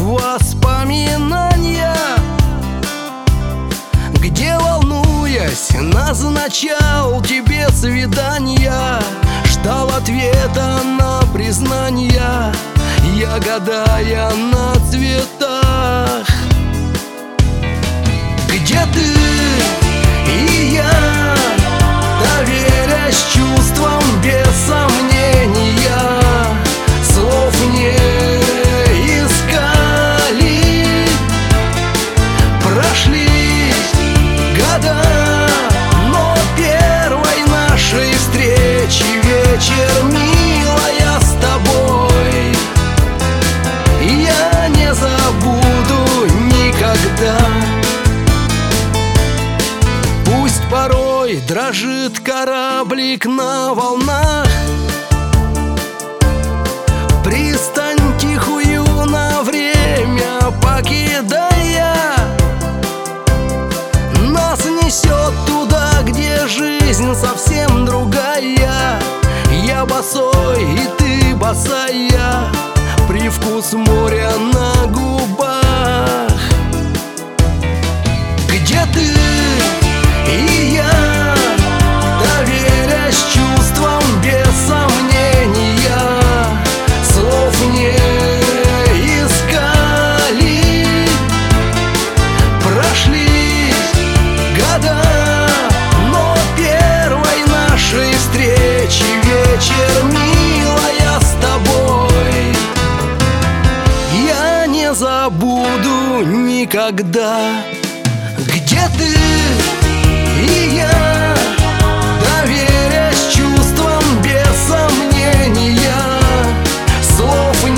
воспоминания, где, волнуясь, назначал тебе свидания, ждал ответа на признания, я гадая на цветах. Где ты и я, доверясь чувствам без сомнения, слов не искали. Прошли года, но первой нашей встречи вечер, милая, с тобой я не забуду никогда. Пусть порой дрожит кораблик на волнах, пристань тихую на время покидая, нас несет туда, где жизнь совсем другая. Я босой, и ты босая, привкус моря на губах. Где ты и я, доверясь чувствам без сомнения, слов не искали. Прошли года, но первой нашей встречи вечер, милая, с тобой я не забуду никогда. Где ты и я, доверясь чувствам без сомнения, слов